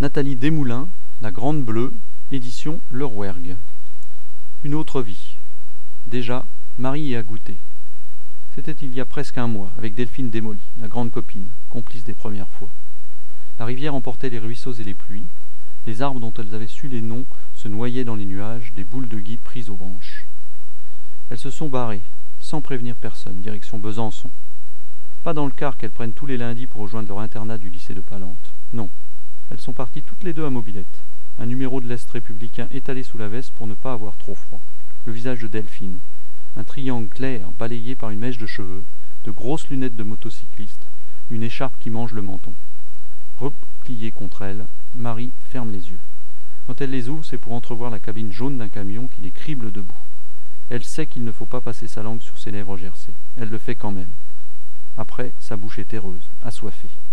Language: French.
Nathalie Desmoulins, La Grande Bleue, édition Le Rouergue. Une autre vie. Déjà, Marie y a goûté. C'était il y a presque un mois, avec Delphine Desmoly, la grande copine, complice des premières fois. La rivière emportait les ruisseaux et les pluies. Les arbres dont elles avaient su les noms se noyaient dans les nuages, des boules de gui prises aux branches. Elles se sont barrées, sans prévenir personne, direction Besançon. Pas dans le car qu'elles prennent tous les lundis pour rejoindre leur internat du lycée de Palante. Non, elles sont parties toutes les deux à mobilette. Un numéro de l'Est républicain étalé sous la veste pour ne pas avoir trop froid. Le visage de Delphine. Un triangle clair balayé par une mèche de cheveux, de grosses lunettes de motocycliste, une écharpe qui mange le menton. Repliée contre elle, Marie ferme les yeux. Quand elle les ouvre, c'est pour entrevoir la cabine jaune d'un camion qui les crible debout. Elle sait qu'il ne faut pas passer sa langue sur ses lèvres gercées. Elle le fait quand même. Après, sa bouche est terreuse, assoiffée.